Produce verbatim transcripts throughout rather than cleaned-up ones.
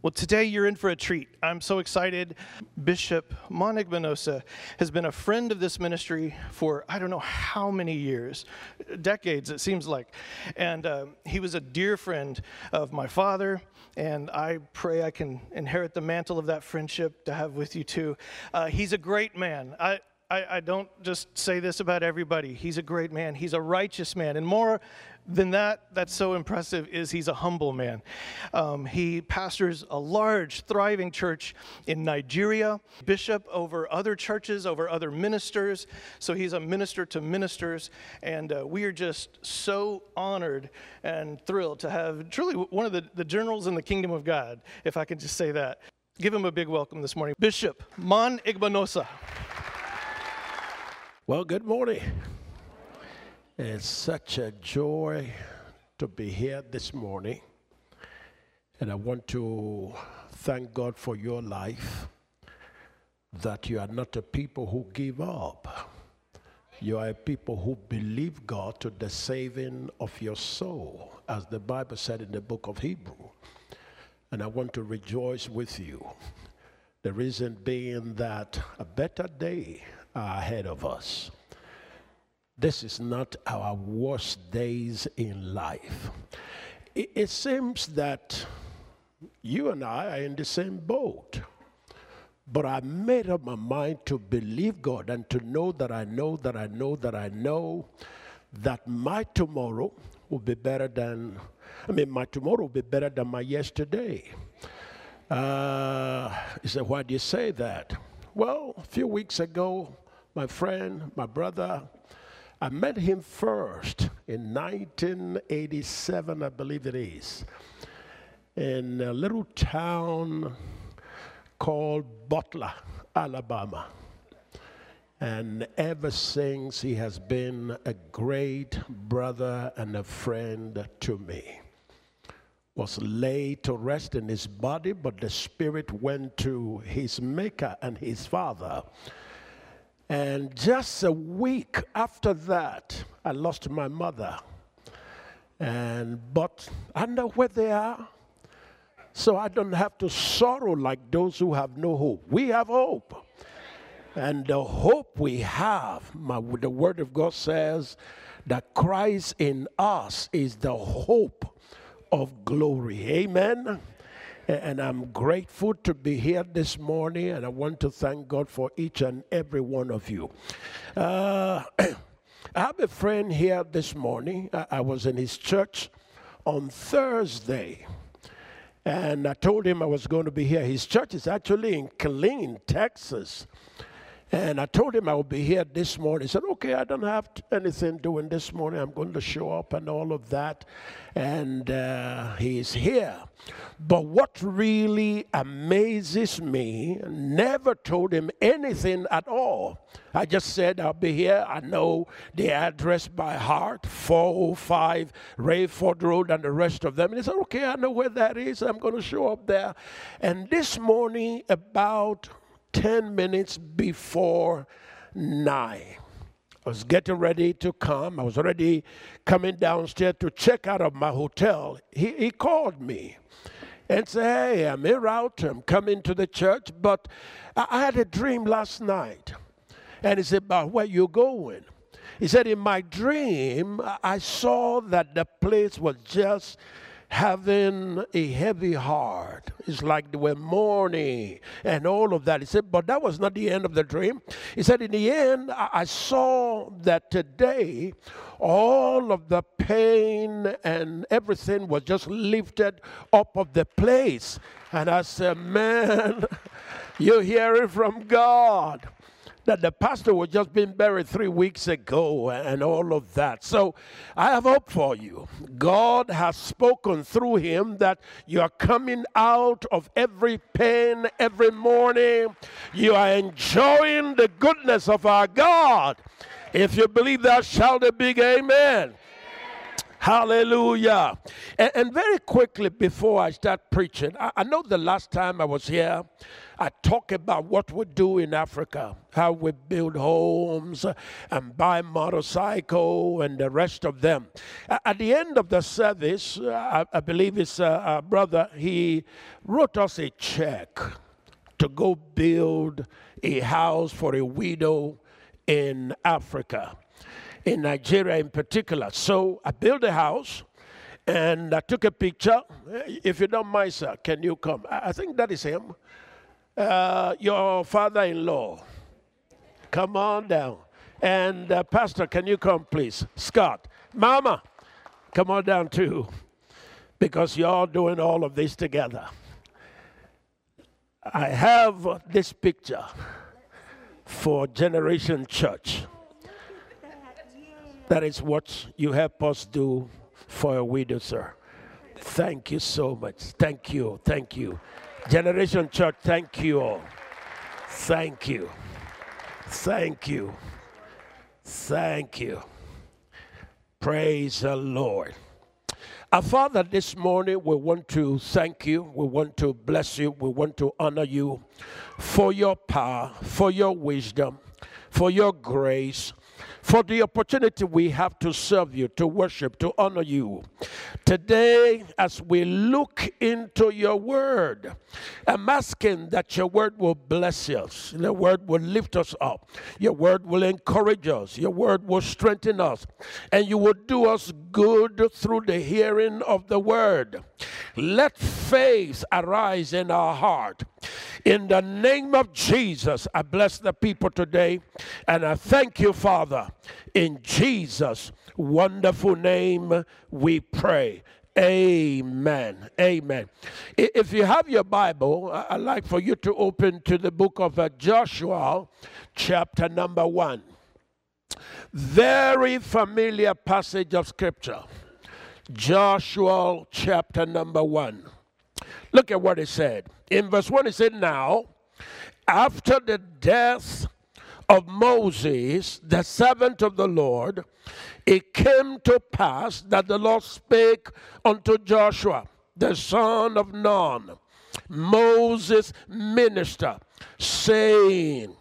Well, today you're in for a treat. I'm so excited. Bishop Mon Igbinosa has been a friend of this ministry for I don't know how many years, decades it seems like. And uh, he was a dear friend of my father, and I pray I can inherit the mantle of that friendship to have with you too. Uh, he's a great man. I, I, I don't just say this about everybody. He's a great man. He's a righteous man. And more than that, that's so impressive, is he's a humble man. Um, he pastors a large, thriving church in Nigeria, bishop over other churches, over other ministers. So he's a minister to ministers, and uh, we are just so honored and thrilled to have truly one of the, the generals in the kingdom of God, if I can just say that. Give him a big welcome this morning. Bishop Mon Igbinosa. Well, good morning. It's such a joy to be here this morning, and I want to thank God for your life, that you are not a people who give up. You are a people who believe God to the saving of your soul, as the Bible said in the book of Hebrew. And I want to rejoice with you. The reason being that a better day are ahead of us. This is not our worst days in life. It, it seems that you and I are in the same boat. But I made up my mind to believe God and to know that I know that I know that I know that my tomorrow will be better than, I mean, my tomorrow will be better than my yesterday. Uh, you say, why do you say that? Well, a few weeks ago, my friend, my brother, I met him first in nineteen eighty-seven, I believe it is, in a little town called Butler, Alabama. And ever since, he has been a great brother and a friend to me. Was laid to rest in his body, but the spirit went to his maker and his father. And just a week after that, I lost my mother. And but I know where they are, so I don't have to sorrow like those who have no hope. We have hope. And the hope we have, my, the Word of God says that Christ in us is the hope of glory. Amen. And I'm grateful to be here this morning, and I want to thank God for each and every one of you. Uh, I have a friend here this morning. I, I was in his church on Thursday, and I told him I was going to be here. His church is actually in Killeen, Texas. And I told him I would be here this morning. He said, okay, I don't have anything doing this morning. I'm going to show up and all of that. And uh, he's here. But what really amazes me, never told him anything at all. I just said, I'll be here. I know the address by heart, four oh five Rayford Road and the rest of them. And he said, okay, I know where that is. I'm going to show up there. And this morning, about ten minutes before nine, I was getting ready to come. I was already coming downstairs to check out of my hotel. He, he called me and said, hey, I'm en route. I'm coming to the church, but I, I had a dream last night. And he said, about where you going? He said, in my dream, I saw that the place was just having a heavy heart. It's like they were mourning and all of that. He said, but that was not the end of the dream. He said, in the end, I saw that today, all of the pain and everything was just lifted up of the place. And I said, man, you're hearing from God. That the pastor was just been buried three weeks ago and all of that. So I have hope for you. God has spoken through him that you are coming out of every pain every morning. You are enjoying the goodness of our God. If you believe that, shout a big amen. Hallelujah. And, and very quickly before I start preaching, I, I know the last time I was here, I talked about what we do in Africa, how we build homes and buy motorcycle and the rest of them. At the end of the service, I, I believe it's a, a brother, he wrote us a check to go build a house for a widow in Africa, in Nigeria in particular. So I built a house and I took a picture. If you don't mind, sir, can you come? I think that is him. Uh, your father-in-law. Come on down. And uh, Pastor, can you come, please? Scott. Mama, come on down too, because you're all doing all of this together. I have this picture for Generation Church. That is what you help us do for a widow, sir. Thank you so much. Thank you. Thank you. Generation Church, thank you all. Thank you. Thank you. Thank you. Praise the Lord. Our Father, this morning we want to thank you. We want to bless you. We want to honor you for your power, for your wisdom, for your grace, for the opportunity we have to serve you, to worship, to honor you. Today, as we look into your word, I'm asking that your word will bless us. Your word will lift us up. Your word will encourage us. Your word will strengthen us. And you will do us good through the hearing of the word. Let faith arise in our heart. In the name of Jesus, I bless the people today, and I thank you, Father. In Jesus' wonderful name we pray. Amen. Amen. If you have your Bible, I'd like for you to open to the book of Joshua, chapter number one. Very familiar passage of Scripture. Joshua, chapter number one. Look at what it said. In verse one, it said, now, after the death of Moses, the servant of the Lord, it came to pass that the Lord spake unto Joshua, the son of Nun, Moses' minister, saying,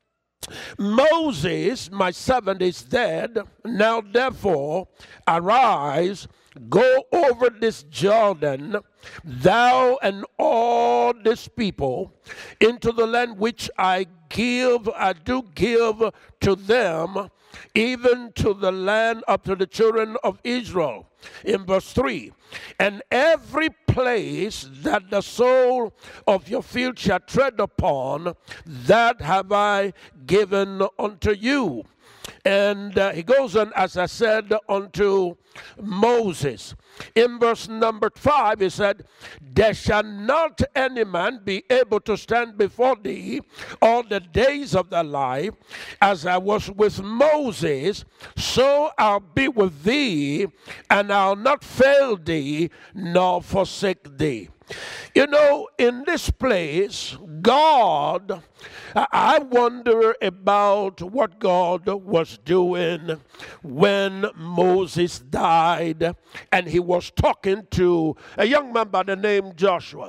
Moses, my servant, is dead. Now therefore arise, go over this Jordan, thou and all this people, into the land which I give, I do give to them, even to the land up to the children of Israel. In verse three, and every place that the sole of your feet shall tread upon, that have I given unto you. And uh, he goes on, as I said, unto Moses. In verse number five, he said, there shall not any man be able to stand before thee all the days of thy life. As I was with Moses, so I'll be with thee, and I'll not fail thee, nor forsake thee. You know, in this place, God, I wonder about what God was doing when Moses died, and he was talking to a young man by the name Joshua.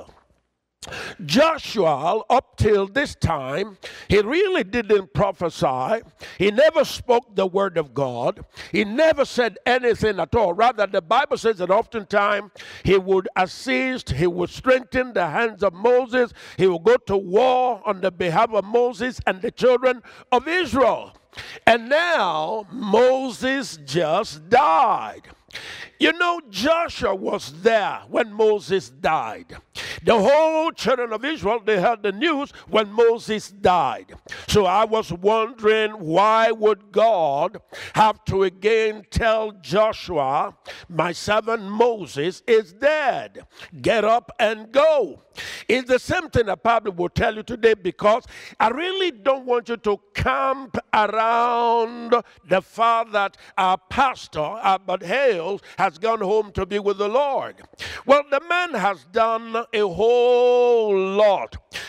Joshua, up till this time, he really didn't prophesy. He never spoke the word of God. He never said anything at all. Rather, the Bible says that oftentimes he would assist, he would strengthen the hands of Moses. He would go to war on the behalf of Moses and the children of Israel. And now Moses just died. You know, Joshua was there when Moses died. The whole children of Israel, they heard the news when Moses died. So I was wondering, why would God have to again tell Joshua, my servant Moses is dead. Get up and go. It's the same thing I probably will tell you today, because I really don't want you to camp around the fact that our pastor, Albert Hales, has gone home to be with the Lord. Well, the man has done a whole lot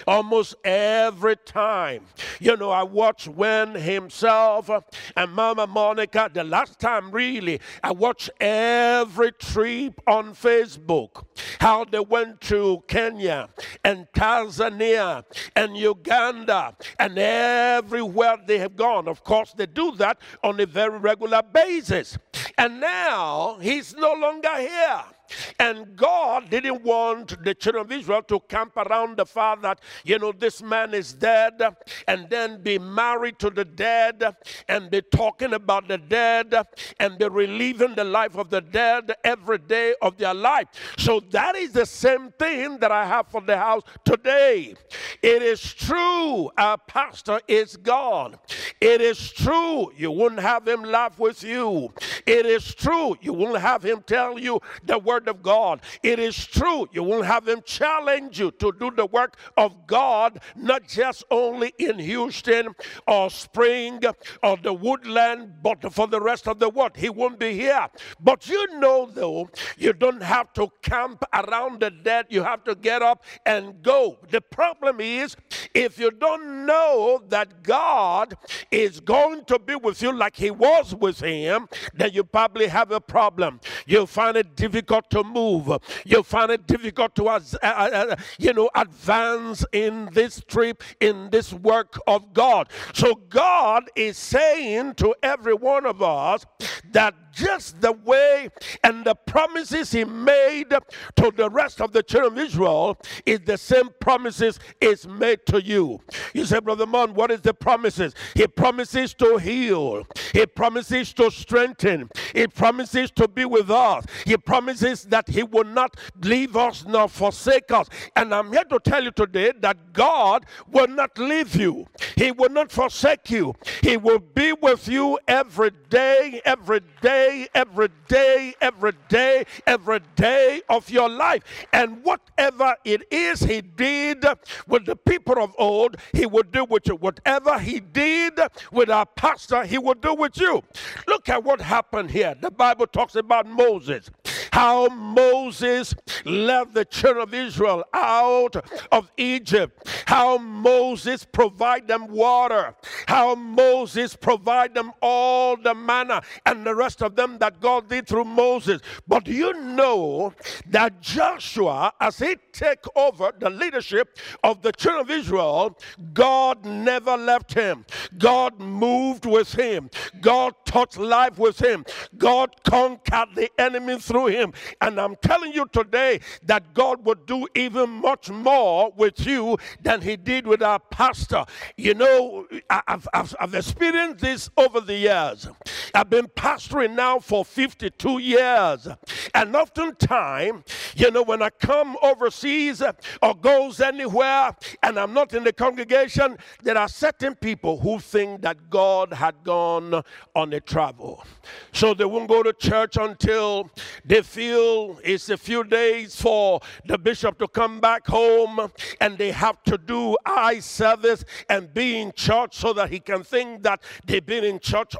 almost every time. You know, I watched when himself and Mama Monica, the last time really, I watched every trip on Facebook, how they went to Kenya and Tanzania and Uganda and everywhere they have gone. Of course, they do that on a very regular basis. And now he's no longer here. And God didn't want the children of Israel to camp around the fact that, you know, this man is dead, and then be married to the dead, and be talking about the dead, and be reliving the life of the dead every day of their life. So that is the same thing that I have for the house today. It is true, our pastor is gone. It is true, you wouldn't have him laugh with you. It is true, you won't have him tell you the word of God. It is true, you won't have him challenge you to do the work of God, not just only in Houston or Spring or the Woodland, but for the rest of the world. He won't be here. But you know, though, you don't have to camp around the dead. You have to get up and go. The problem is, if you don't know that God is going to be with you like he was with him, then you probably have a problem. You'll find it difficult to move. You'll find it difficult to, uh, uh, you know, advance in this trip, in this work of God. So God is saying to every one of us that just the way and the promises he made to the rest of the children of Israel is the same promises is made to you. You say, Brother Mon, what is the promises? He promises to heal. He promises to strengthen. He promises to be with us. He promises that he will not leave us nor forsake us. And I'm here to tell you today that God will not leave you. He will not forsake you. He will be with you every day, every day, every day, every day, every day of your life. And whatever it is he did with the people of old, he will do with you. Whatever he did with our pastor, he will do with you. Look at what happened here. The Bible talks about Moses. How Moses led the children of Israel out of Egypt. How Moses provided them water. How Moses provided them all the manna and the rest of them that God did through Moses. But do you know that Joshua, as he took over the leadership of the children of Israel, God never left him. God moved with him. God taught life with him. God conquered the enemy through him. And I'm telling you today that God would do even much more with you than he did with our pastor. You know, I've, I've, I've experienced this over the years. I've been pastoring now for fifty-two years. And oftentimes, you know, when I come overseas or goes anywhere and I'm not in the congregation, there are certain people who think that God had gone on a travel. So they won't go to church until they feel it's a few days for the bishop to come back home, and they have to do eye service and be in church so that he can think that they've been in church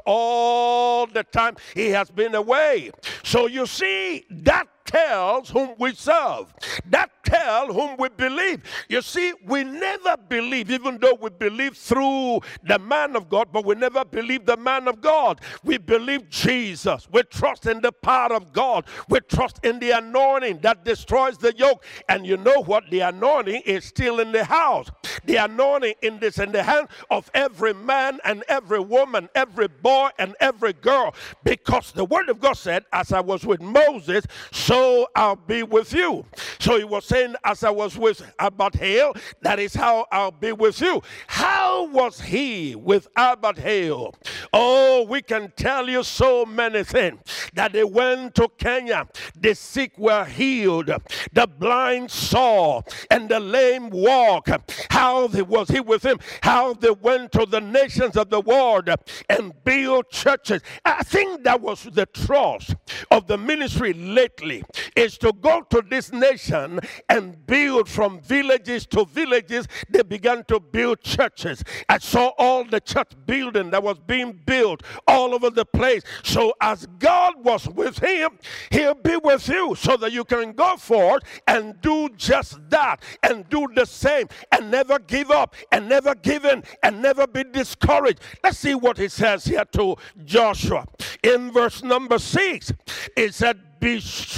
all the time he has been away. So you see, that tells whom we serve. That tells whom we believe. You see, we never believe, even though we believe through the man of God, but we never believe the man of God. We believe Jesus. We trust in the power of God. We trust in the anointing that destroys the yoke. And you know what? The anointing is still in the house. The anointing in this in the hand of every man and every woman, every boy and every girl. Because the word of God said, as I was with Moses, so I'll be with you. So he was saying, as I was with Abihail, that is how I'll be with you. How was he with Abihail? Oh, we can tell you so many things. That they went to Kenya, the sick were healed, the blind saw, and the lame walk. How was he with him? How they went to the nations of the world and built churches. I think that was the trust of the ministry lately, is to go to this nation and build from villages to villages. They began to build churches. places. I saw all the church building that was being built all over the place. So as God was with him, he'll be with you so that you can go forward and do just that and do the same and never give up and never give in and never be discouraged. Let's see what he says here to Joshua. In verse number six, it said, be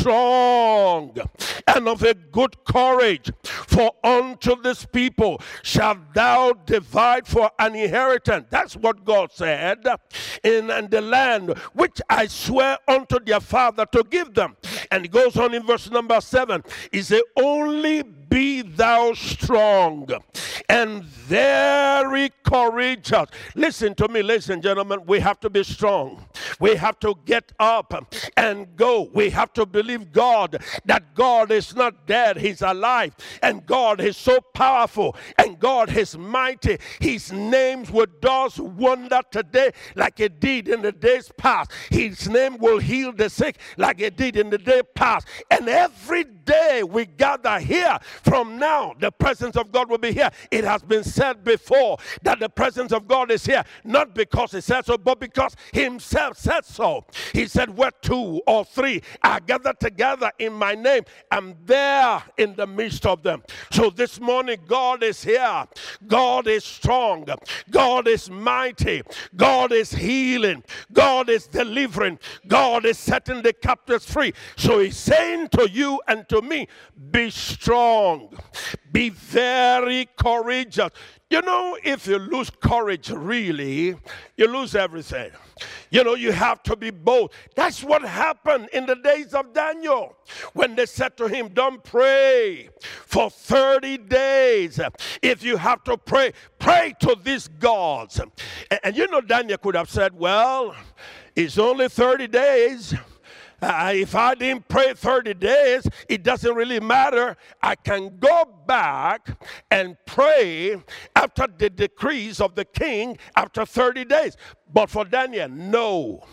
strong and of a good courage, for unto this people shalt thou divide for an inheritance. That's what God said. In, in the land which I swear unto their father to give them. And it goes on in verse number seven. He said, only be thou strong and very courageous. Listen to me, ladies and gentlemen. We have to be strong. We have to get up and go. We have to believe God, that God is not dead. He's alive. And God is so powerful. And God is mighty. His name will does wonder today like it did in the days past. His name will heal the sick like it did in the day past. And every day we gather here, from now, the presence of God will be here. It has been said before that the presence of God is here, not because he said so, but because he himself said so. He said, where two or three are gathered together in my name, I'm there in the midst of them. So this morning, God is here. God is strong. God is mighty. God is healing. God is delivering. God is setting the captives free. So he's saying to you and to me, be strong. Be very courageous. You know, if you lose courage, really, you lose everything. You know, you have to be bold. That's what happened in the days of Daniel when they said to him, don't pray for thirty days. If you have to pray, pray to these gods. And, and you know, Daniel could have said, well, it's only thirty days. Uh, if I didn't pray thirty days, it doesn't really matter. I can go back and pray after the decrees of the king after thirty days. But for Daniel, no.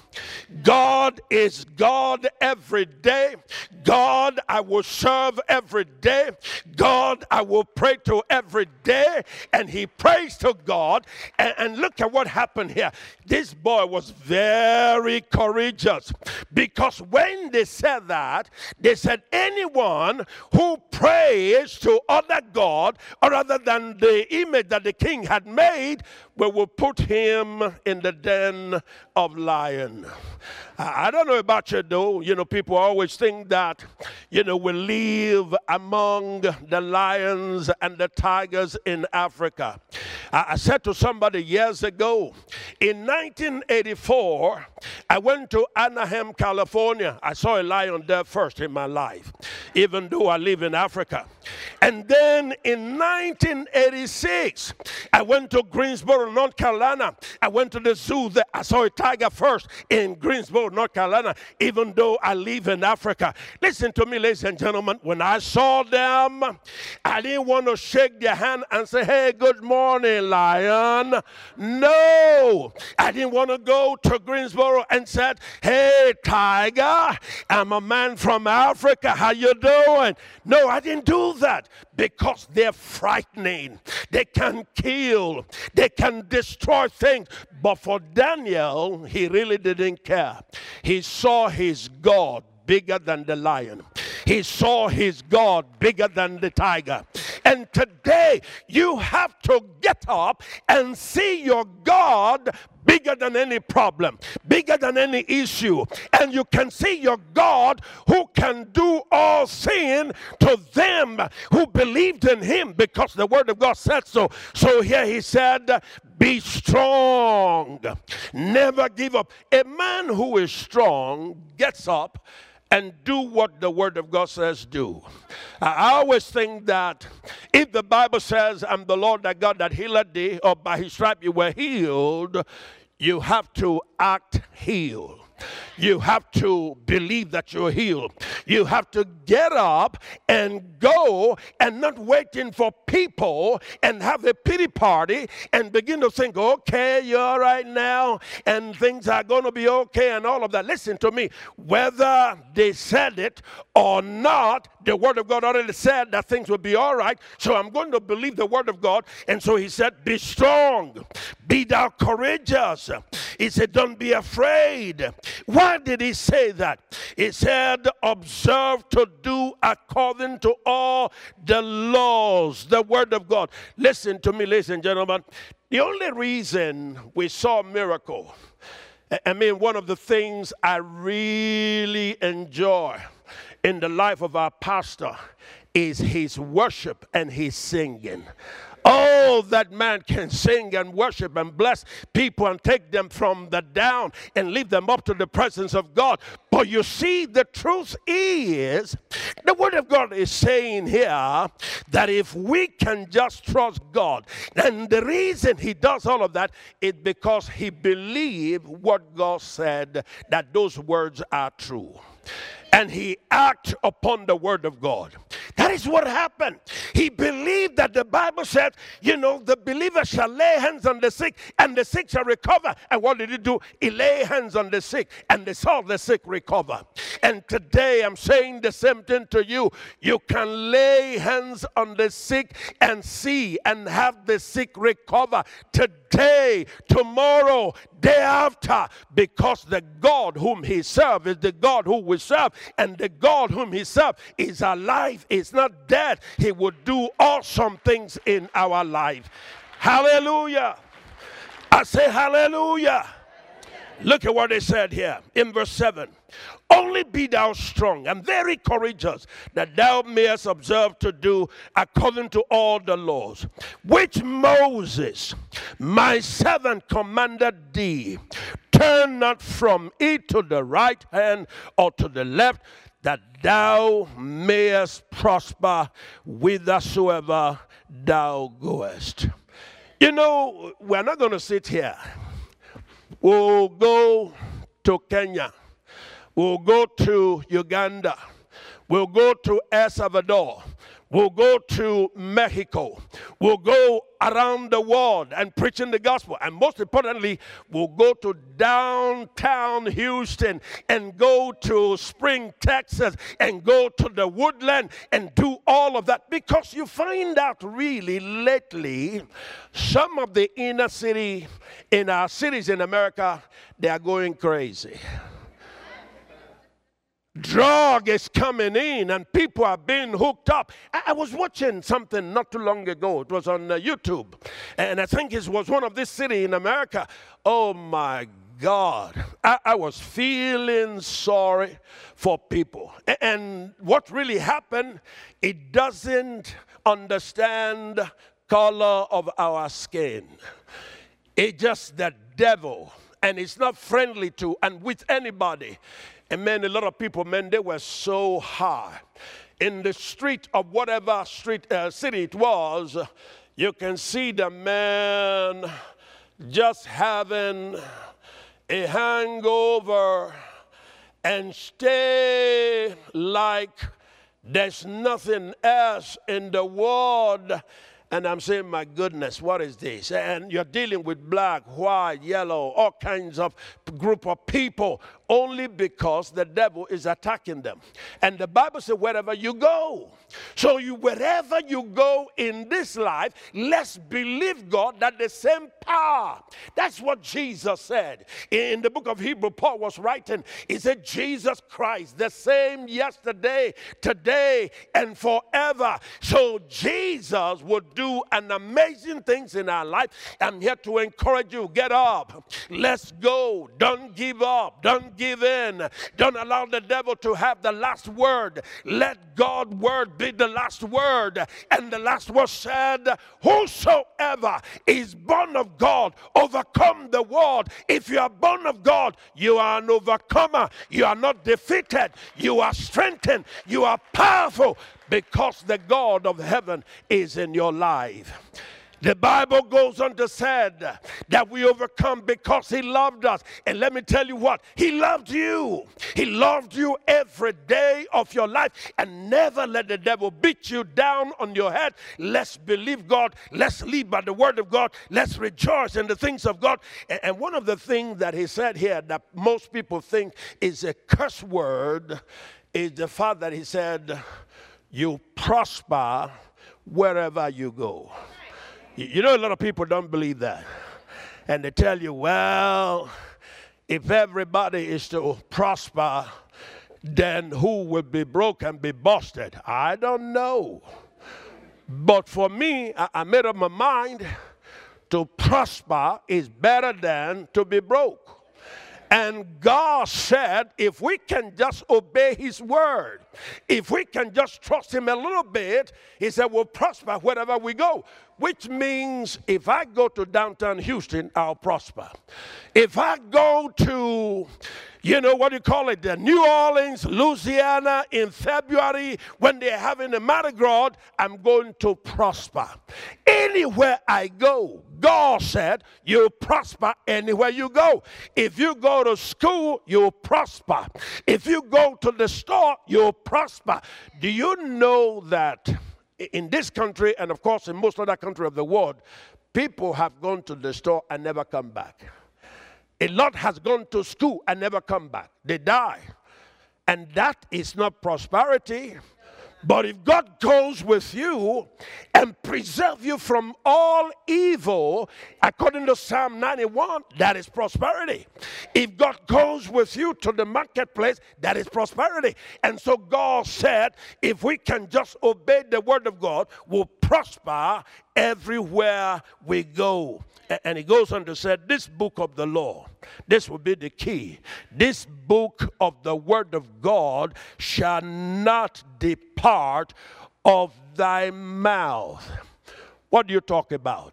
God is God every day. God I will serve every day. God I will pray to every day. And he prays to God. And, and look at what happened here. This boy was very courageous. Because when they said that, they said anyone who prays to other God, or other than the image that the king had made, we will put him in the den of lion. I don't know about you though. You know, people always think that, you know, we live among the lions and the tigers in Africa. I said to somebody years ago, in nineteen eighty-four, I went to Anaheim, California. I saw a lion there first in my life, even though I live in Africa. And then in nineteen eighty-six, I went to Greensboro, North Carolina. I went to the zoo there. I saw a tiger first in Greensboro, North Carolina, even though I live in Africa. Listen to me, ladies and gentlemen. When I saw them, I didn't want to shake their hand and say, hey, good morning, lion. No, I didn't want to go to Greensboro and said, hey, tiger, I'm a man from Africa. How you doing? No, I didn't do that because they're frightening. They can kill. They can destroy things. But for Daniel, he really didn't care. He saw his God bigger than the lion. He saw his God bigger than the tiger. And today, you have to get up and see your God bigger than any problem, bigger than any issue. And you can see your God who can do all things to them who believed in him, because the word of God said so. So here he said, be strong, never give up. A man who is strong gets up and do what the word of God says do. I always think that if the Bible says, I'm the Lord thy God that healeth thee, or by his stripe you were healed, you have to act healed. You have to believe that you're healed. You have to get up and go and not waiting for people and have a pity party and begin to think, okay, you're all right now and things are going to be okay and all of that. Listen to me. Whether they said it or not, the word of God already said that things will be all right. So I'm going to believe the word of God. And so he said, be strong, be thou courageous. He said, don't be afraid. Why did he say that? He said, observe to do according to all the laws, the word of God. Listen to me, ladies and gentlemen. The only reason we saw a miracle, I mean, one of the things I really enjoy in the life of our pastor is his worship and his singing. Oh, that man can sing and worship and bless people and take them from the down and lead them up to the presence of God. But you see, the truth is, the word of God is saying here that if we can just trust God, and the reason he does all of that is because he believed what God said, that those words are true. And he acted upon the word of God. That is what happened. He believed that the Bible said, you know, the believer shall lay hands on the sick and the sick shall recover. And what did he do? He lay hands on the sick and they saw the sick recover. And today I'm saying the same thing to you. You can lay hands on the sick and see and have the sick recover today, tomorrow, day after, because the God whom he serves is the God who we serve, and the God whom he serves is alive, is not dead. He will do awesome things in our life. Hallelujah. I say hallelujah. Look at what they said here in verse seven. Only be thou strong and very courageous, that thou mayest observe to do according to all the laws, which Moses, my servant, commanded thee. Turn not from it to the right hand or to the left, that thou mayest prosper whithersoever thou goest. You know, we're not going to sit here. We'll go to Kenya. We'll go to Uganda. We'll go to El Salvador. We'll go to Mexico. We'll go around the world and preaching the gospel. And most importantly, we'll go to downtown Houston and go to Spring, Texas, and go to the Woodland and do all of that. Because you find out really lately, some of the inner city in our cities in America, they are going crazy. Drug is coming in and people are being hooked up. I, I was watching something not too long ago. It was on uh, YouTube. And I think it was one of this city in America. Oh my God. I, I was feeling sorry for people. And, and what really happened, it doesn't understand color of our skin. It's just the devil. And it's not friendly to and with anybody. And man, a lot of people, man, they were so high. In the street of whatever street uh, city it was, you can see the man just having a hangover and stay like there's nothing else in the world. And I'm saying, my goodness, what is this? And you're dealing with black, white, yellow, all kinds of group of people, only because the devil is attacking them. And the Bible says, wherever you go. So you, wherever you go in this life, let's believe God that the same power. That's what Jesus said. In the book of Hebrew, Paul was writing. He said, Jesus Christ, the same yesterday, today, and forever. So Jesus would do an amazing things in our life. I'm here to encourage you. Get up. Let's go. Don't give up. Don't give in. Don't allow the devil to have the last word. Let God's word be the last word. And the last word said, whosoever is born of God overcome the world. If you are born of God, you are an overcomer. You are not defeated. You are strengthened. You are powerful, because the God of heaven is in your life. The Bible goes on to say that we overcome because he loved us. And let me tell you what, he loved you. He loved you every day of your life. And never let the devil beat you down on your head. Let's believe God. Let's live by the word of God. Let's rejoice in the things of God. And one of the things that he said here that most people think is a curse word is the fact that he said, you prosper wherever you go. You know, a lot of people don't believe that. And they tell you, well, if everybody is to prosper, then who will be broke and be busted? I don't know. But for me, I, I made up my mind to prosper is better than to be broke. And God said, if we can just obey his word, if we can just trust him a little bit, he said, we'll prosper wherever we go. Which means if I go to downtown Houston, I'll prosper. If I go to, you know, what do you call it, the New Orleans, Louisiana in February when they're having a Mardi Gras, I'm going to prosper. Anywhere I go, God said, you'll prosper anywhere you go. If you go to school, you'll prosper. If you go to the store, you'll prosper. Do you know that in this country, and of course in most other countries of the world, people have gone to the store and never come back? A lot has gone to school and never come back. They die. And that is not prosperity. But if God goes with you and preserve you from all evil, according to Psalm ninety-one, that is prosperity. If God goes with you to the marketplace, that is prosperity. And so God said, if we can just obey the word of God, we'll prosper everywhere we go. And he goes on to say, this book of the law, this will be the key. This book of the word of God shall not depart of thy mouth. What do you talk about?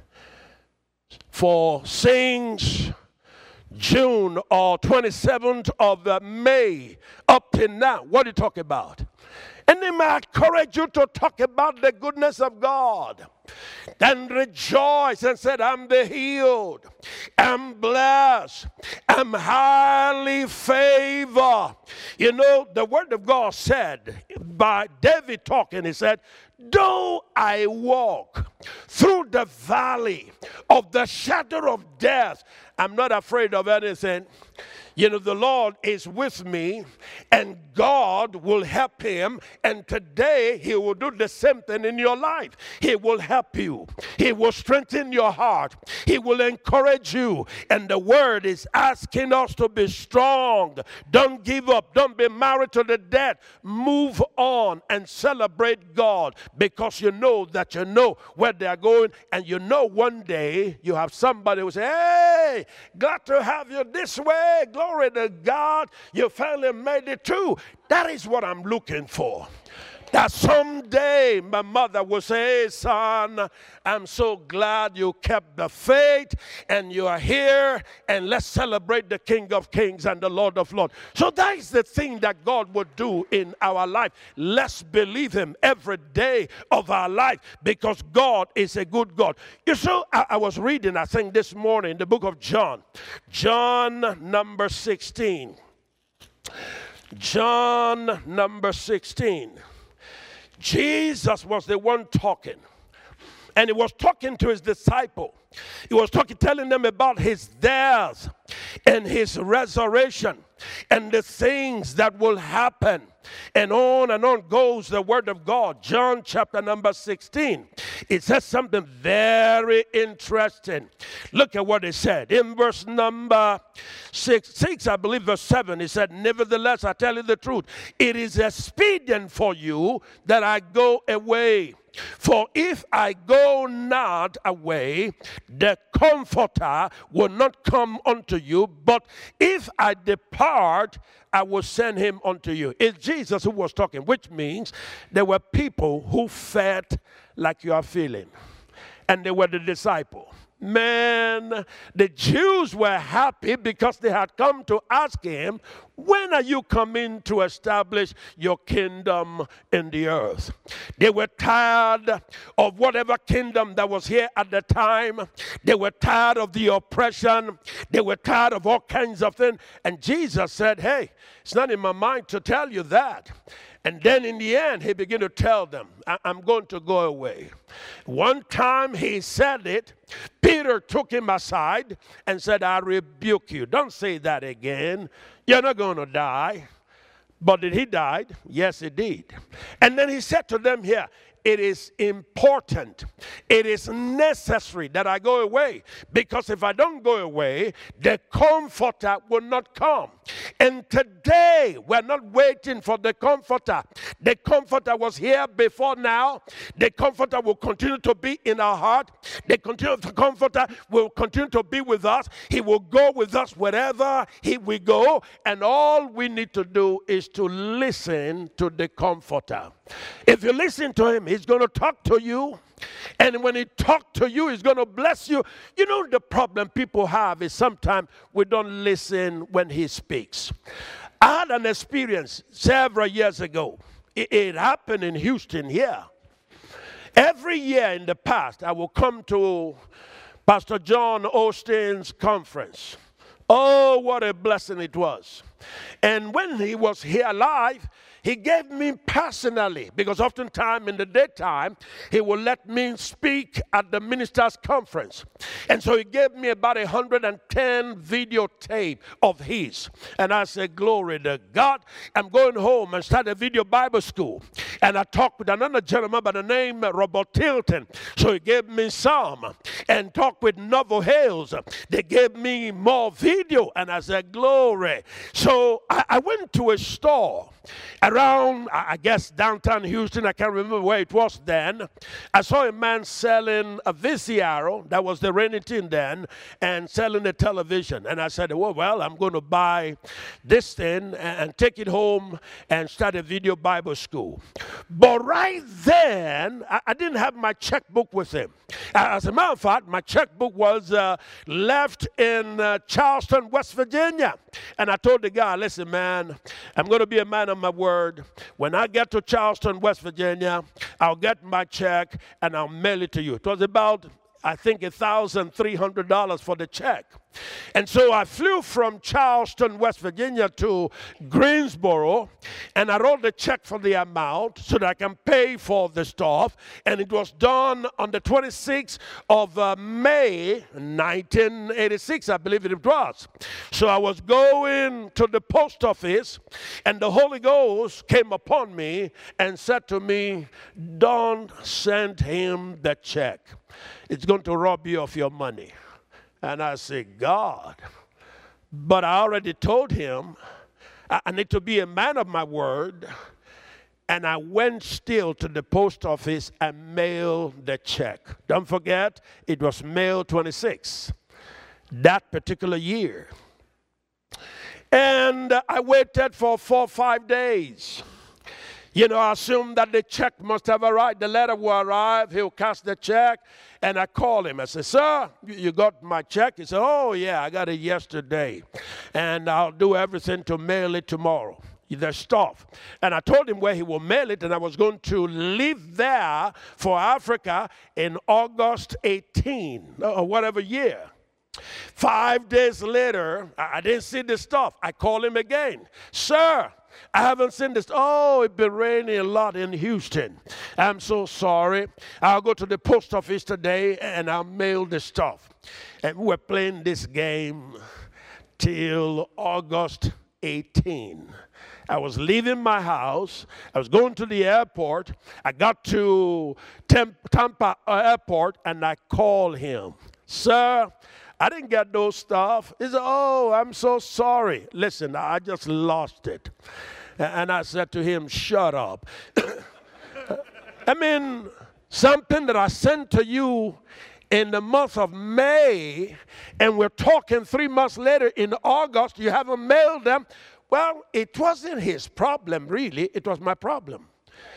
For since June or twenty-seventh of May up till now, what do you talk about? And they might encourage you to talk about the goodness of God. And rejoice and said, I'm the healed, I'm blessed, I'm highly favored. You know, the word of God said, by David talking, he said, though I walk through the valley of the shadow of death, I'm not afraid of anything. You know, the Lord is with me, and God will help him. And today, he will do the same thing in your life. He will help you. He will strengthen your heart. He will encourage you. And the word is asking us to be strong. Don't give up. Don't be married to the dead. Move on and celebrate God, because you know that you know where they are going. And you know one day you have somebody who say, hey, glad to have you this way. Glory to God, you finally made it too. That is what I'm looking for. That someday my mother will say, hey, son, I'm so glad you kept the faith and you are here, and let's celebrate the King of Kings and the Lord of Lords. So that is the thing that God would do in our life. Let's believe him every day of our life, because God is a good God. You see, I, I was reading, I think this morning, the book of John. John number sixteen. John number sixteen. Jesus was the one talking, and he was talking to his disciple. He was talking, telling them about his death and his resurrection and the things that will happen. And on and on goes the word of God. John chapter number sixteen. It says something very interesting. Look at what it said. In verse number six, six, I believe verse seven, it said, nevertheless, I tell you the truth, it is expedient for you that I go away. For if I go not away, the Comforter will not come unto you. But if I depart, I will send him unto you. It's Jesus who was talking, which means there were people who felt like you are feeling. And they were the disciples. Man, the Jews were happy because they had come to ask him, when are you coming to establish your kingdom in the earth? They were tired of whatever kingdom that was here at the time. They were tired of the oppression. They were tired of all kinds of things. And Jesus said, hey, it's not in my mind to tell you that. And then in the end, he began to tell them, I'm going to go away. One time he said it, Peter took him aside and said, I rebuke you. Don't say that again. You're not going to die. But did he die? Yes, he did. And then he said to them here, it is important, it is necessary that I go away, because if I don't go away, the Comforter will not come. And today, we're not waiting for the Comforter. The Comforter was here before now. The Comforter will continue to be in our heart. The, continue, the Comforter will continue to be with us. He will go with us wherever he, we go. And all we need to do is to listen to the Comforter. If you listen to him, he's going to talk to you. And when he talks to you, he's going to bless you. You know, the problem people have is sometimes we don't listen when he speaks. I had an experience several years ago. It, it happened in Houston here. Every year in the past, I will come to Pastor John Osteen's conference. Oh, what a blessing it was. And when he was here alive, he gave me personally, because oftentimes in the daytime, he will let me speak at the ministers' conference. And so he gave me about one hundred ten videotape of his. And I said, glory to God. I'm going home and start a video Bible school. And I talked with another gentleman by the name of Robert Tilton. So he gave me some. And talked with Novel Hales. They gave me more video. And I said, glory. So I, I went to a store around, I guess, downtown Houston. I can't remember where it was then. I saw a man selling a V C R, that was the reigning thing then, and selling a television. And I said, well, well, I'm going to buy this thing and take it home and start a video Bible school. But right then, I, I didn't have my checkbook with him. As a matter of fact, my checkbook was uh, left in uh, Charleston, West Virginia. And I told the guy, listen, man, I'm going to be a man of my word. When I get to Charleston, West Virginia, I'll get my check and I'll mail it to you. It was about, I think, one thousand three hundred dollars for the check. And so I flew from Charleston, West Virginia to Greensboro, and I wrote the check for the amount so that I can pay for the stuff. And it was done on the twenty-sixth of uh, May, nineteen eighty-six, I believe it was. So I was going to the post office, and the Holy Ghost came upon me and said to me, don't send him the check. It's going to rob you of your money. And I said, God, but I already told him I, I need to be a man of my word. And I went still to the post office and mailed the check. Don't forget, it was May twenty-sixth, that particular year. And I waited for four or five days. You know, I assumed that the check must have arrived. The letter will arrive. He'll cash the check. And I called him. I said, sir, you got my check? He said, oh, yeah, I got it yesterday. And I'll do everything to mail it tomorrow. The stuff. And I told him where he will mail it, and I was going to leave there for Africa in August eighteenth, or whatever year. Five days later, I didn't see the stuff. I called him again. Sir, I haven't seen this. Oh, it's been raining a lot in Houston. I'm so sorry. I'll go to the post office today and I'll mail the stuff. And we were playing this game till August eighteenth. I was leaving my house. I was going to the airport. I got to Tampa Airport and I called him. Sir, I didn't get those stuff. He said, oh, I'm so sorry. Listen, I just lost it. And I said to him, shut up. I mean, something that I sent to you in the month of May, and we're talking three months later in August, you haven't mailed them. Well, it wasn't his problem, really. It was my problem.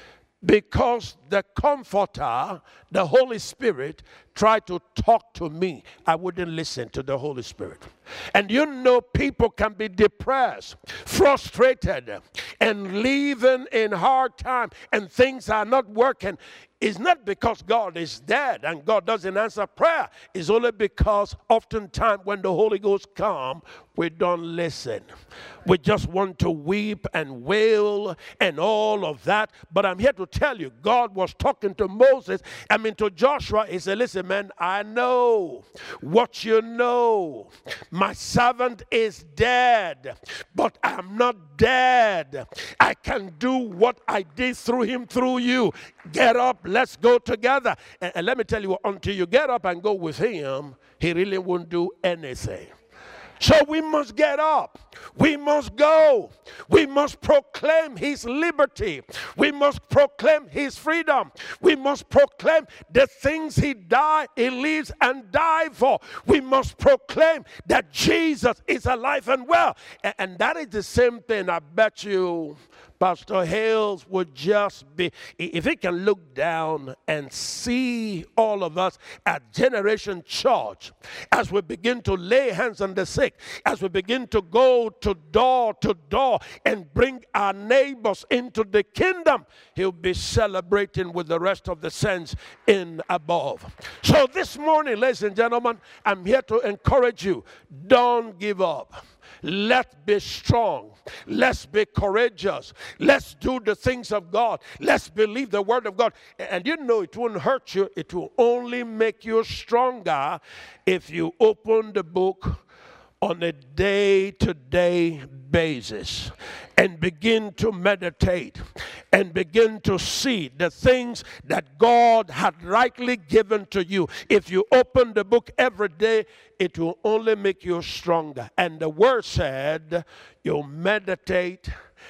because the Comforter, the Holy Spirit, tried to talk to me, I wouldn't listen to the Holy Spirit. And you know, people can be depressed, frustrated, and living in hard time, and things are not working. It's not because God is dead and God doesn't answer prayer. It's only because oftentimes when the Holy Ghost comes, we don't listen. We just want to weep and wail and all of that. But I'm here to tell you, God was talking to Moses, I mean to Joshua. He said, listen, man, I know what you know. My servant is dead, but I'm not dead. I can do what I did through him, through you. Get up, let's go together. And, and let me tell you, until you get up and go with him, he really won't do anything. So we must get up. We must go. We must proclaim his liberty. We must proclaim his freedom. We must proclaim the things he died, he lives and died for. We must proclaim that Jesus is alive and well. And, and that is the same thing, I bet you, Pastor Hales would just be, if he can look down and see all of us at Generation Church, as we begin to lay hands on the sick, as we begin to go to door to door and bring our neighbors into the kingdom, he'll be celebrating with the rest of the saints in above. So this morning, ladies and gentlemen, I'm here to encourage you. Don't give up. Let's be strong. Let's be courageous. Let's do the things of God. Let's believe the word of God. And you know it won't hurt you. It will only make you stronger if you open the book on a day-to-day basis and begin to meditate and begin to see the things that God had rightly given to you. If you open the book every day, it will only make you stronger. And the word said, you meditate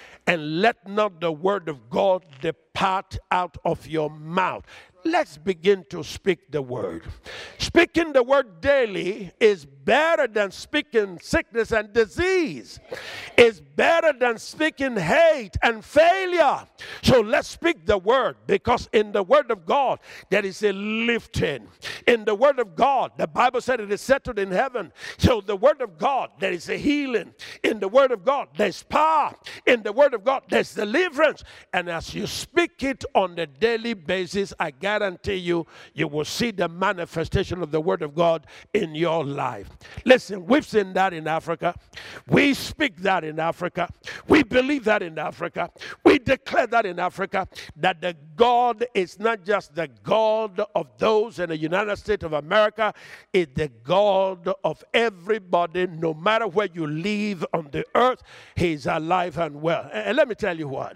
and let not the word of God depart out of your mouth. Let's begin to speak the word. Speaking the word daily is better than speaking sickness and disease. It's better than speaking hate and failure. So let's speak the word, because in the word of God there is a lifting. In the word of God, the Bible said it is settled in heaven. So the word of God, there is a healing. In the word of God, there's power. In the word of God, there's deliverance. And as you speak it on a daily basis, I guarantee you, you will see the manifestation of the word of God in your life. Listen, we've seen that in Africa. We speak that in Africa. We believe that in Africa. We declare that in Africa, that the God is not just the God of those in the United States of America, it's the God of everybody, no matter where you live on the earth. He's alive and well. And let me tell you what.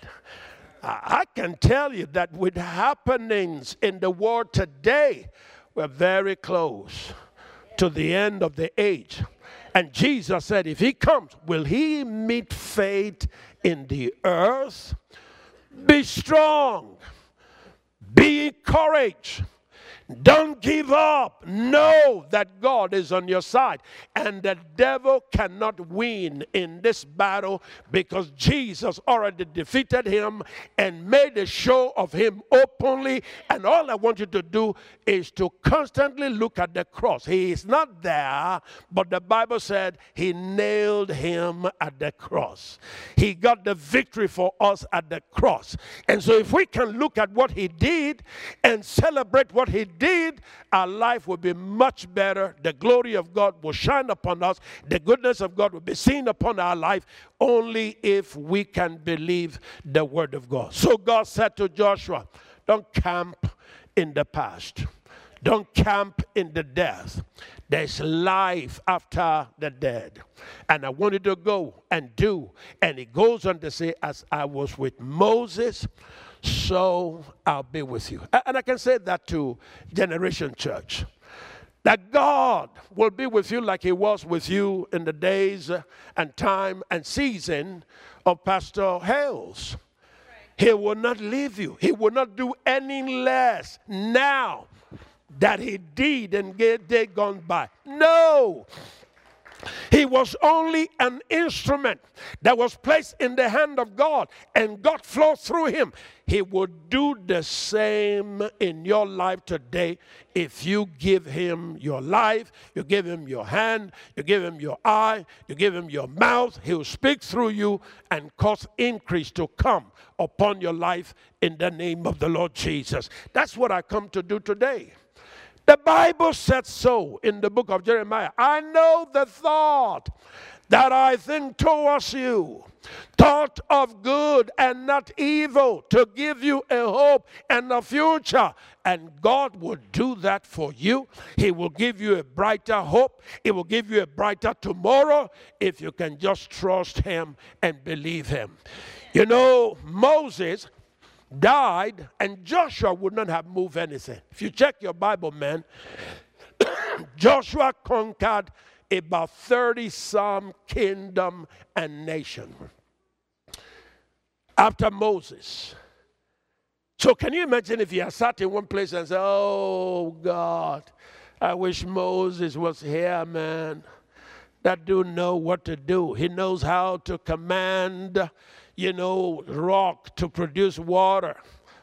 I can tell you that with happenings in the world today, we're very close to the end of the age. And Jesus said, if he comes, will he meet faith in the earth? Be strong. Be encouraged. Don't give up. Know that God is on your side. And the devil cannot win in this battle, because Jesus already defeated him and made a show of him openly. And all I want you to do is to constantly look at the cross. He is not there, but the Bible said he nailed him at the cross. He got the victory for us at the cross. And so if we can look at what he did and celebrate what he did, did, our life will be much better. The glory of God will shine upon us. The goodness of God will be seen upon our life, only if we can believe the word of God. So God said to Joshua, don't camp in the past. Don't camp in the death. There's life after the dead. And I want you to go and do. And it goes on to say, as I was with Moses, so I'll be with you. And I can say that to Generation Church, that God will be with you like he was with you in the days and time and season of Pastor Hales. He will not leave you. He will not do any less now that he did in day gone by. No. He was only an instrument that was placed in the hand of God, and God flowed through him. He would do the same in your life today if you give him your life, you give him your hand, you give him your eye, you give him your mouth. He will speak through you and cause increase to come upon your life in the name of the Lord Jesus. That's what I come to do today. The Bible said so in the book of Jeremiah. I know the thought that I think towards you, thought of good and not evil, to give you a hope and a future. And God will do that for you. He will give you a brighter hope. He will give you a brighter tomorrow if you can just trust him and believe him. You know, Moses died, and Joshua would not have moved anything. If you check your Bible, man, Joshua conquered about thirty-some kingdom and nation after Moses. So can you imagine if he had sat in one place and said, oh, God, I wish Moses was here, man. That dude knows what to do. He knows how to command, you know, rock to produce water.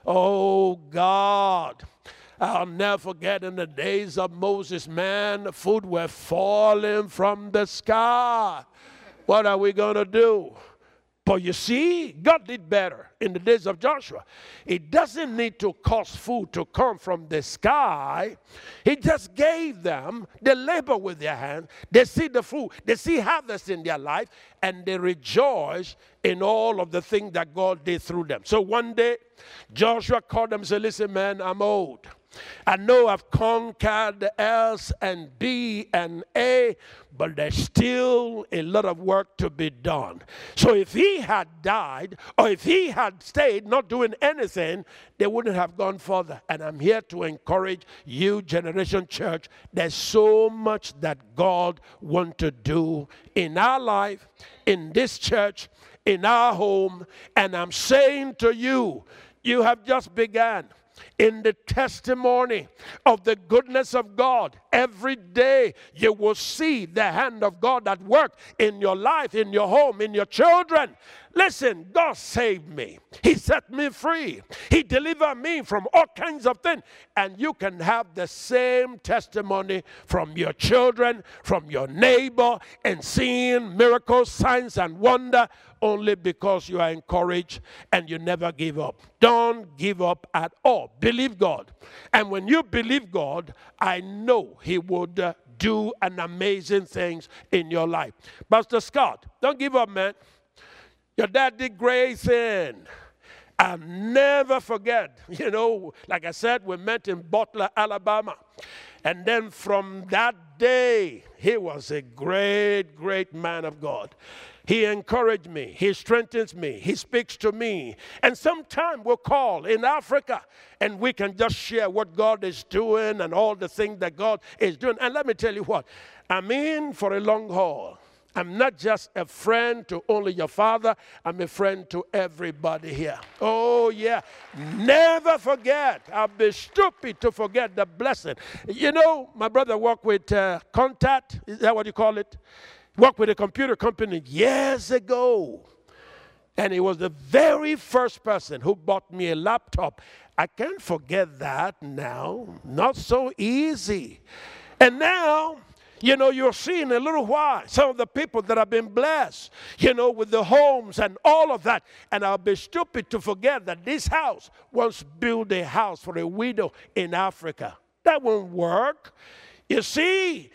Oh, God. I'll never forget in the days of Moses, man, food were falling from the sky. What are we going to do? But you see, God did better in the days of Joshua. He doesn't need to cause food to come from the sky. He just gave them the labor with their hands. They see the fruit. They see harvest in their life. And they rejoice in all of the things that God did through them. So one day, Joshua called them and said, listen, man, I'm old. I know I've conquered S and B and A, but there's still a lot of work to be done. So if he had died, or if he had stayed not doing anything, they wouldn't have gone further. And I'm here to encourage you, Generation Church. There's so much that God wants to do in our life, in this church, in our home. And I'm saying to you, you have just begun in the testimony of the goodness of God. Every day you will see the hand of God at work in your life, in your home, in your children. Listen, God saved me. He set me free. He delivered me from all kinds of things. And you can have the same testimony from your children, from your neighbor, and seeing miracles, signs, and wonder only because you are encouraged and you never give up. Don't give up at all. Believe God. And when you believe God, I know he would uh, do an amazing things in your life. Pastor Scott, don't give up, man. Your dad did great thing. I'll never forget, you know, like I said, we met in Butler, Alabama. And then from that day, he was a great, great man of God. He encouraged me. He strengthens me. He speaks to me. And sometime we'll call in Africa and we can just share what God is doing and all the things that God is doing. And let me tell you what, I'm in for a long haul. I'm not just a friend to only your father. I'm a friend to everybody here. Oh, yeah. Never forget. I'll be stupid to forget the blessing. You know, my brother worked with uh, Contact. Is that what you call it? Worked with a computer company years ago. And he was the very first person who bought me a laptop. I can't forget that now. Not so easy. And now, you know, you're seeing a little while some of the people that have been blessed, you know, with the homes and all of that. And I'll be stupid to forget that this house once built a house for a widow in Africa. That won't work. You see,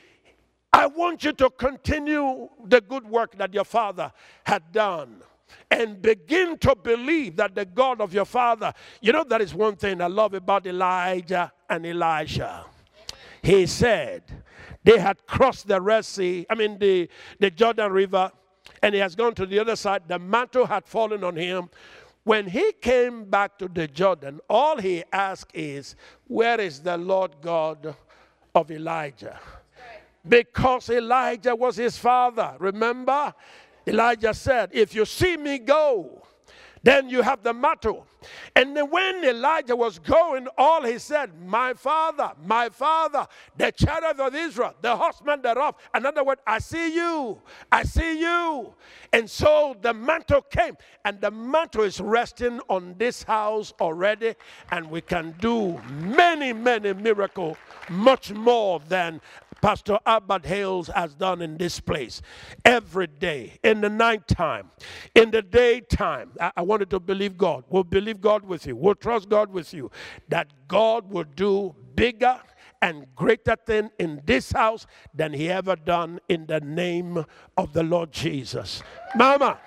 I want you to continue the good work that your father had done and begin to believe that the God of your father, you know, that is one thing I love about Elijah and Elisha. He said, they had crossed the Red Sea, I mean the, the Jordan River, and he has gone to the other side. The mantle had fallen on him. When he came back to the Jordan, all he asked is, where is the Lord God of Elijah? Because Elijah was his father. Remember? Elijah said, if you see me go, Then you have the mantle. And then when Elijah was going, all he said, my father, my father, the chariot of Israel, the horseman thereof. Another word, I see you, I see you. And so the mantle came, and the mantle is resting on this house already, and we can do many, many miracles, much more than Pastor Albert Hales has done in this place. Every day, in the nighttime, in the daytime, I, I wanted to believe God. We'll believe God with you. We'll trust God with you. That God will do bigger and greater thing in this house than he ever done, in the name of the Lord Jesus. Mama,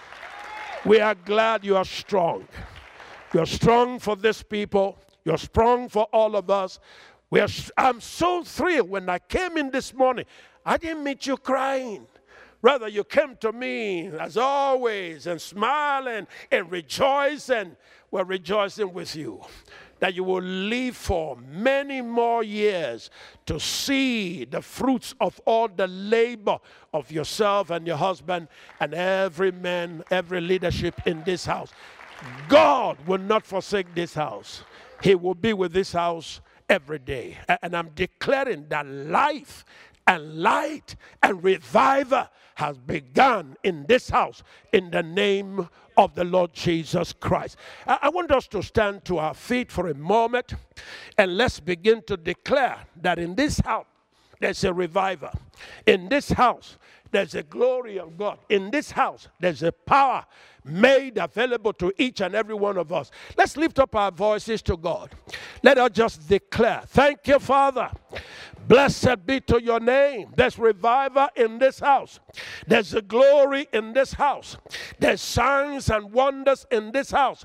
we are glad you are strong. You're strong for this people. You're strong for all of us. We are, I'm so thrilled when I came in this morning. I didn't meet you crying. Rather, you came to me as always and smiling and rejoicing. We're rejoicing with you that you will live for many more years to see the fruits of all the labor of yourself and your husband and every man, every leadership in this house. God will not forsake this house. He will be with this house every day. And I'm declaring that life and light and revival has begun in this house in the name of the Lord Jesus Christ. I want us to stand to our feet for a moment, and let's begin to declare that in this house there's a revival. In this house there's a glory of God. In this house there's a power made available to each and every one of us. Let's lift up our voices to God. Let us just declare, thank you, Father. Blessed be to your name. There's revival in this house. There's a glory in this house. There's signs and wonders in this house.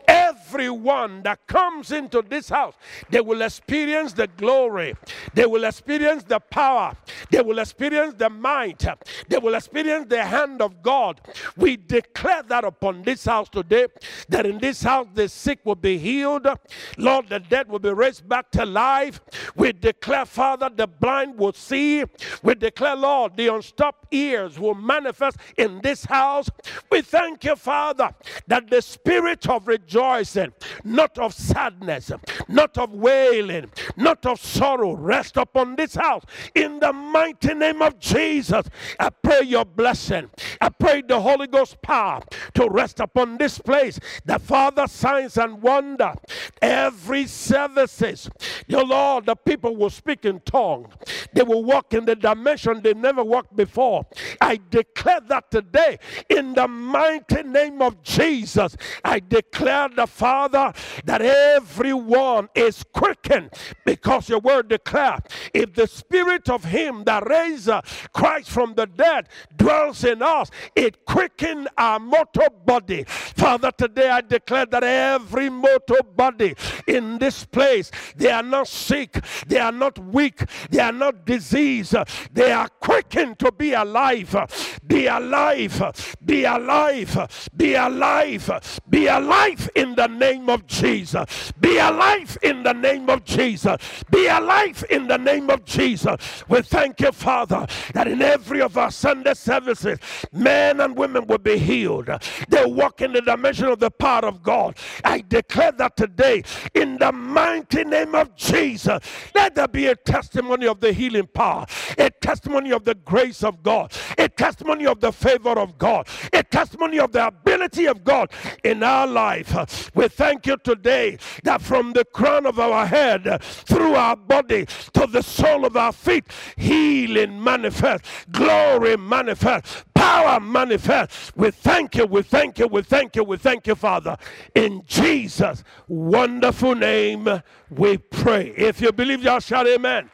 Everyone that comes into this house, they will experience the glory. They will experience the power. They will experience the might. They will experience the hand of God. We declare that upon this house today, that in this house the sick will be healed. Lord, the dead will be raised back to life. We declare, Father, the blind will see. We declare, Lord, the unstopped ears will manifest in this house. We thank you, Father, that the spirit of rejoicing, not of sadness, not of wailing, not of sorrow, rest upon this house. In the mighty name of Jesus, I pray your blessing. I pray the Holy Ghost power to rest upon this place. The Father, signs and wonder. Every services, your Lord, the people will speak in tongues. They will walk in the dimension they never walked before. I declare that today in the mighty name of Jesus. I declare, the Father, that everyone is quickened, because your word declares, if the spirit of him that raised Christ from the dead dwells in us, it quickens our mortal body. Father, today I declare that every mortal body in this place, they are not sick, they are not weak, they are not diseased, they are quickened to be alive. Be alive, be alive, be alive, be alive in the name of Jesus. Be alive in the name of Jesus. Be alive in the name of Jesus. We thank you, Father, that in every of our Sunday services, men and women will be healed. They walk in the dimension of the power of God. I declare that today in the mighty name of Jesus. Let there be a testimony of the healing power, a testimony of the grace of God, a testimony of the favor of God, a testimony of the ability of God in our life. We thank you today that from the crown of our head through our body to the sole of our feet, healing manifest, glory manifest, power manifest. We thank you, we thank you, we thank you, we thank you, Father. In Jesus' wonderful name we pray. If you believe, y'all shout amen.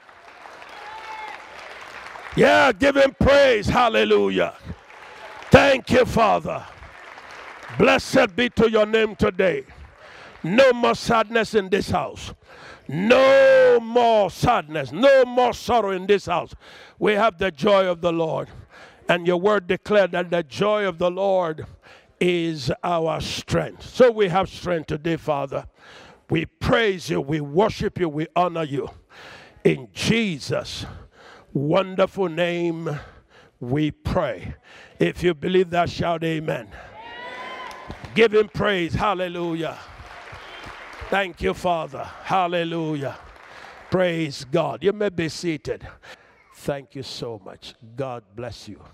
Yeah, give him praise. Hallelujah. Thank you, Father. Blessed be to your name today. No more sadness in this house. No more sadness. No more sorrow in this house. We have the joy of the Lord. And your word declared that the joy of the Lord is our strength. So we have strength today, Father. We praise you. We worship you. We honor you. In Jesus' wonderful name we pray. If you believe that, shout amen. Give him praise. Hallelujah. Thank you, Father. Hallelujah. Praise God. You may be seated. Thank you so much. God bless you.